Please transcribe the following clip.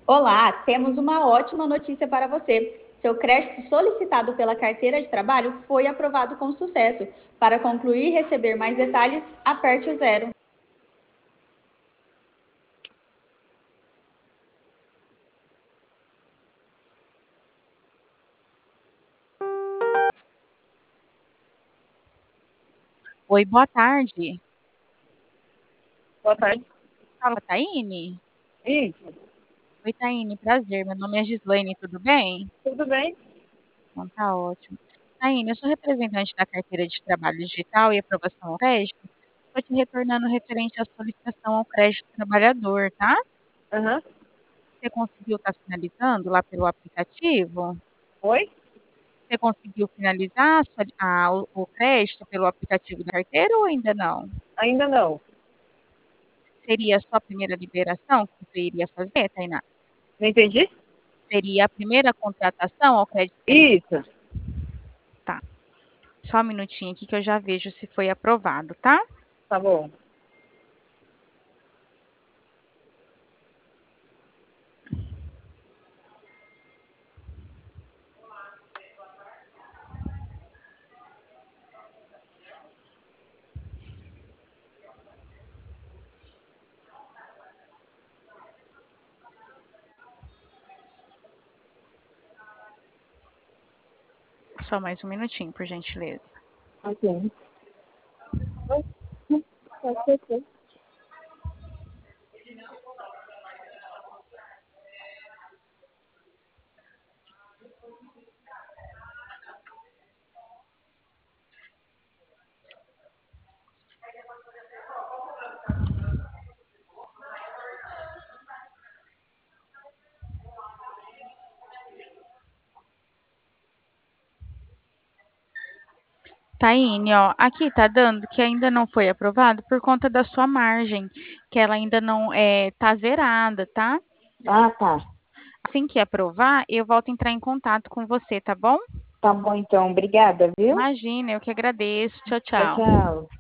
Olá, temos uma ótima notícia para você. Seu crédito solicitado pela carteira de trabalho foi aprovado com sucesso. Para concluir e receber mais detalhes, aperte o zero. Oi, boa tarde. Boa tarde. Fala, Taine? Isso, Oi, Taine, prazer. Meu nome é Gislaine, tudo bem? tudo bem? Então tá ótimo. Taine, eu sou representante da carteira de trabalho digital e aprovação ao crédito. Estou te retornando referente à solicitação ao crédito trabalhador, tá? Aham. Você conseguiu estar finalizando lá pelo aplicativo? Oi? Você conseguiu finalizar o crédito pelo aplicativo da carteira ou ainda não? Ainda não. Seria a sua primeira liberação que você iria fazer, Tainá? Não entendi? Seria a primeira contratação ao crédito trabalhador? Isso, Tá. Só um minutinho aqui que eu já vejo se foi aprovado, tá? tá bom. Só mais um minutinho, por gentileza. Ok. Pode ser. Taine, ó, aqui tá dando que ainda não foi aprovado por conta da sua margem, que ela ainda não tá zerada, tá? Ah, tá. Assim que aprovar, eu volto a entrar em contato com você, tá bom? Tá bom então. Obrigada, viu? Imagina, eu que agradeço. Tchau, Tchau, tchau. tchau.